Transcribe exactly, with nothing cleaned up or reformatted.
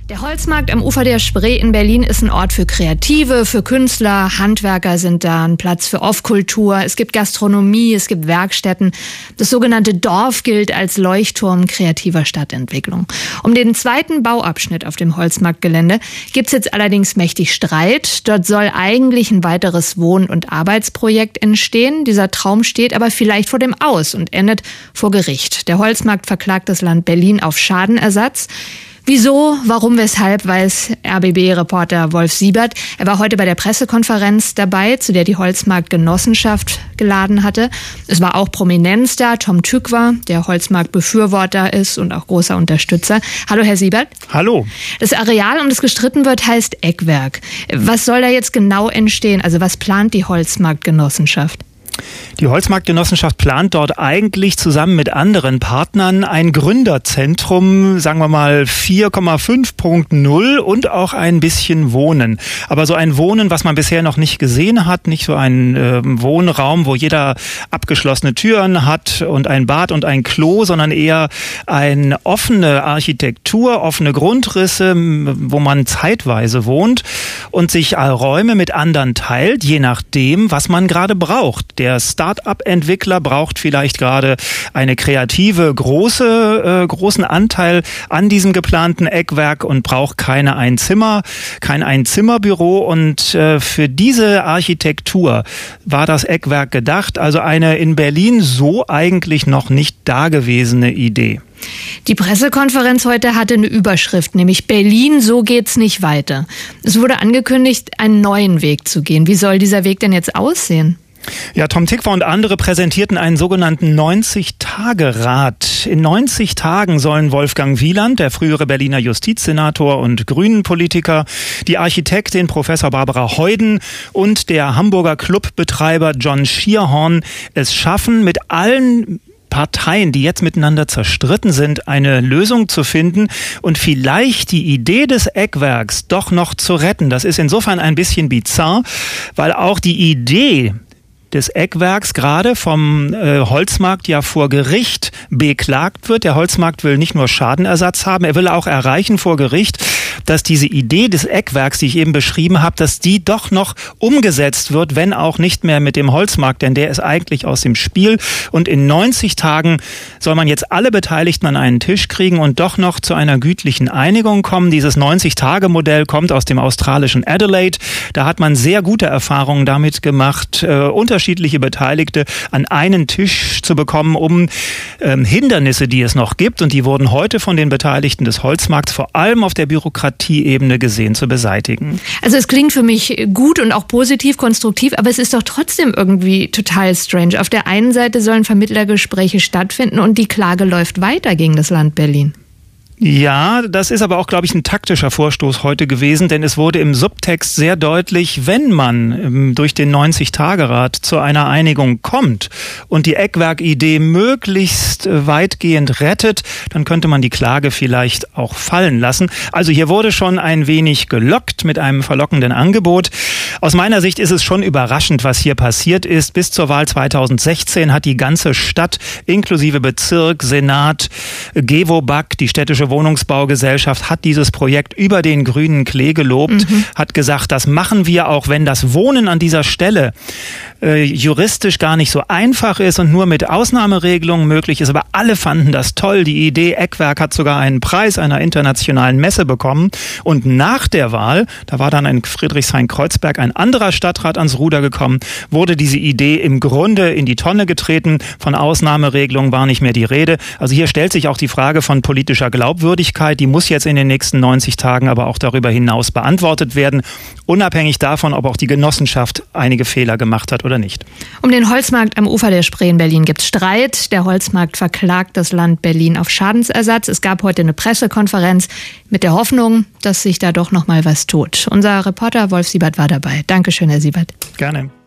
Der Holzmarkt am Ufer der Spree in Berlin ist ein Ort für Kreative, für Künstler, Handwerker sind da, ein Platz für Off-Kultur, es gibt Gastronomie, es gibt Werkstätten. Das sogenannte Dorf gilt als Leuchtturm kreativer Stadtentwicklung. Um den zweiten Bauabschnitt auf dem Holzmarktgelände gibt's jetzt allerdings mächtig Streit. Dort soll eigentlich ein weiteres Wohn- und Arbeitsprojekt entstehen. Dieser Traum steht aber vielleicht vor dem Aus und endet vor Gericht. Der Holzmarkt verklagt das Land Berlin auf Schadenersatz. Wieso, warum, weshalb, weiß R B B-Reporter Wolf Siebert. Er war heute bei der Pressekonferenz dabei, zu der die Holzmarkt-Genossenschaft geladen hatte. Es war auch Prominenz da, Tom Tykwer, der Holzmarkt-Befürworter ist und auch großer Unterstützer. Hallo, Herr Siebert. Hallo. Das Areal, um das gestritten wird, heißt Eckwerk. Was soll da jetzt genau entstehen? Also was plant die Holzmarkt-Genossenschaft? Die Holzmarktgenossenschaft plant dort eigentlich zusammen mit anderen Partnern ein Gründerzentrum, sagen wir mal vier Komma fünf Punkt null und auch ein bisschen Wohnen. Aber so ein Wohnen, was man bisher noch nicht gesehen hat, nicht so ein äh, Wohnraum, wo jeder abgeschlossene Türen hat und ein Bad und ein Klo, sondern eher eine offene Architektur, offene Grundrisse, wo man zeitweise wohnt und sich Räume mit anderen teilt, je nachdem, was man gerade braucht. Der Start-up-Entwickler braucht vielleicht gerade eine kreative, große, äh, großen Anteil an diesem geplanten Eckwerk und braucht keine Einzimmer, kein Einzimmerbüro. Und äh, für diese Architektur war das Eckwerk gedacht. Also eine in Berlin so eigentlich noch nicht dagewesene Idee. Die Pressekonferenz heute hatte eine Überschrift, nämlich Berlin, so geht's nicht weiter. Es wurde angekündigt, einen neuen Weg zu gehen. Wie soll dieser Weg denn jetzt aussehen? Ja, Tom Tykwer und andere präsentierten einen sogenannten neunzig-Tage-Rat. In neunzig Tagen sollen Wolfgang Wieland, der frühere Berliner Justizsenator und Grünen-Politiker, die Architektin Professor Barbara Heuden und der Hamburger Clubbetreiber John Schierhorn es schaffen, mit allen Parteien, die jetzt miteinander zerstritten sind, eine Lösung zu finden und vielleicht die Idee des Eckwerks doch noch zu retten. Das ist insofern ein bisschen bizarr, weil auch die Idee des Eckwerks gerade vom äh, Holzmarkt ja vor Gericht beklagt wird. Der Holzmarkt will nicht nur Schadenersatz haben, er will auch erreichen vor Gericht, dass diese Idee des Eckwerks, die ich eben beschrieben habe, dass die doch noch umgesetzt wird, wenn auch nicht mehr mit dem Holzmarkt, denn der ist eigentlich aus dem Spiel. Und in neunzig Tagen soll man jetzt alle Beteiligten an einen Tisch kriegen und doch noch zu einer gütlichen Einigung kommen. Dieses neunzig-Tage-Modell kommt aus dem australischen Adelaide. Da hat man sehr gute Erfahrungen damit gemacht, äh, unterschiedliche Beteiligte an einen Tisch zu bekommen, um ähm, Hindernisse, die es noch gibt, und die wurden heute von den Beteiligten des Holzmarkts vor allem auf der Bürokratieebene gesehen, zu beseitigen. Also es klingt für mich gut und auch positiv, konstruktiv, aber es ist doch trotzdem irgendwie total strange. Auf der einen Seite sollen Vermittlergespräche stattfinden und die Klage läuft weiter gegen das Land Berlin. Ja, das ist aber auch, glaube ich, ein taktischer Vorstoß heute gewesen, denn es wurde im Subtext sehr deutlich, wenn man durch den neunzig-Tage-Rat zu einer Einigung kommt und die Eckwerkidee möglichst weitgehend rettet, dann könnte man die Klage vielleicht auch fallen lassen. Also hier wurde schon ein wenig gelockt mit einem verlockenden Angebot. Aus meiner Sicht ist es schon überraschend, was hier passiert ist. Bis zur Wahl zweitausendsechzehn hat die ganze Stadt inklusive Bezirk, Senat, Gewobag, die städtische Wohnungsbaugesellschaft, hat dieses Projekt über den grünen Klee gelobt, mhm. hat gesagt, das machen wir, auch wenn das Wohnen an dieser Stelle äh, juristisch gar nicht so einfach ist und nur mit Ausnahmeregelungen möglich ist. Aber alle fanden das toll. Die Idee Eckwerk hat sogar einen Preis einer internationalen Messe bekommen. Und nach der Wahl, da war dann in Friedrichshain-Kreuzberg ein anderer Stadtrat ans Ruder gekommen, wurde diese Idee im Grunde in die Tonne getreten. Von Ausnahmeregelungen war nicht mehr die Rede. Also hier stellt sich auch die Frage von politischer Glaubwürdigkeit. Glaubwürdigkeit, die muss jetzt in den nächsten neunzig Tagen aber auch darüber hinaus beantwortet werden, unabhängig davon, ob auch die Genossenschaft einige Fehler gemacht hat oder nicht. Um den Holzmarkt am Ufer der Spree in Berlin gibt es Streit. Der Holzmarkt verklagt das Land Berlin auf Schadensersatz. Es gab heute eine Pressekonferenz mit der Hoffnung, dass sich da doch noch mal was tut. Unser Reporter Wolf Siebert war dabei. Dankeschön, Herr Siebert. Gerne.